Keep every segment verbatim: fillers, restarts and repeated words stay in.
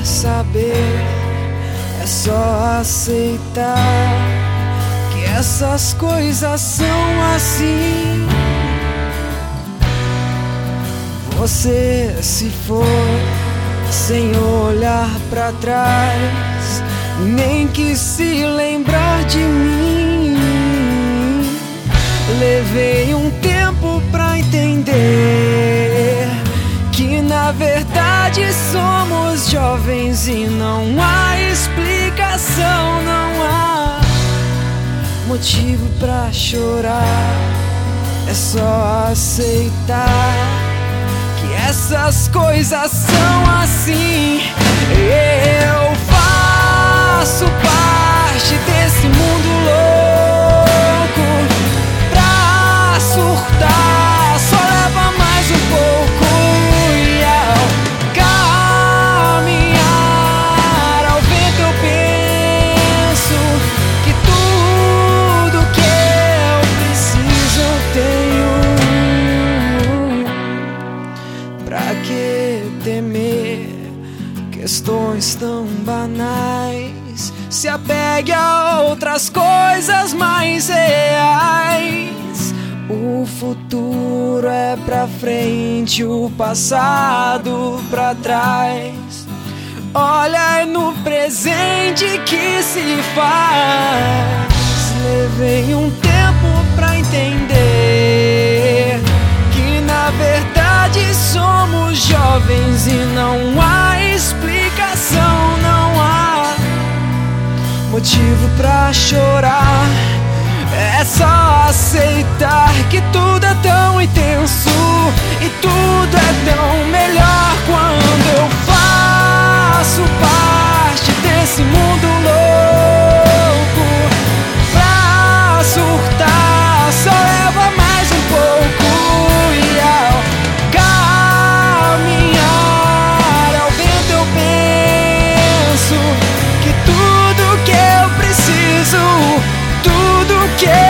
saber, é só aceitar que essas coisas são assim. Você se foi sem olhar pra trás, nem quis se lembrar de mim. Levei um tempo pra entender que na verdade somos jovens e não há explicação, não há motivo pra chorar. É só aceitar que essas coisas são assim. Eu faço parte desse mundo louco. Pra surtar só leva mais um pouco. E ao caminhar ao vento eu penso que tudo que eu preciso eu tenho. Pra que temer questões tão banais? Se apegue a outras coisas mais reais. O futuro é pra frente, o passado pra trás. Olha no presente que se faz. Levei um tempo pra entender que na verdade somos jovens e não há explicação, não há motivo pra chorar. É só aceitar que tudo é tão intenso e tudo é tão melhor quando eu faço parte desse mundo louco. Pra surtar só leva mais um pouco. E ao caminhar ao vento eu penso que tudo que eu preciso, tudo que eu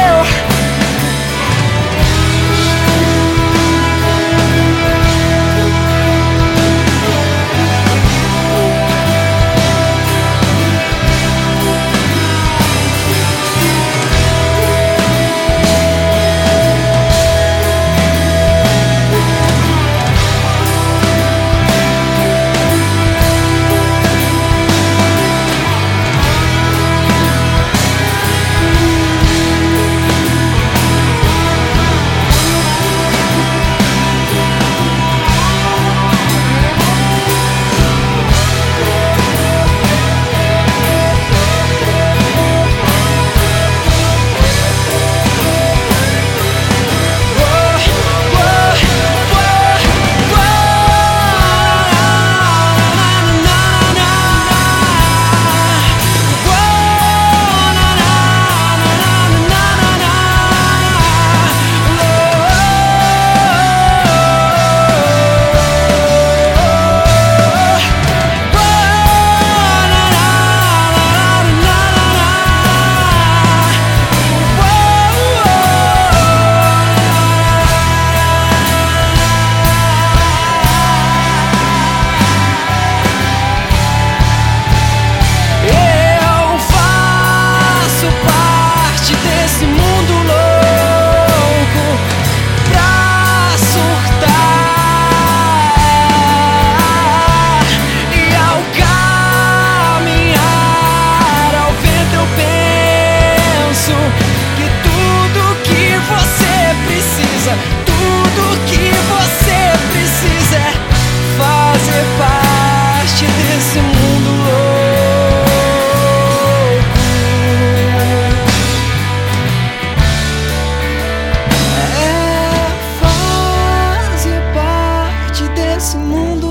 mundo